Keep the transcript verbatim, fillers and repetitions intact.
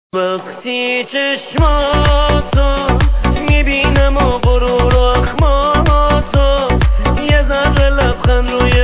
وقتی چشماتو میبینم و غرور و اخماتو یه ذره لبخند روی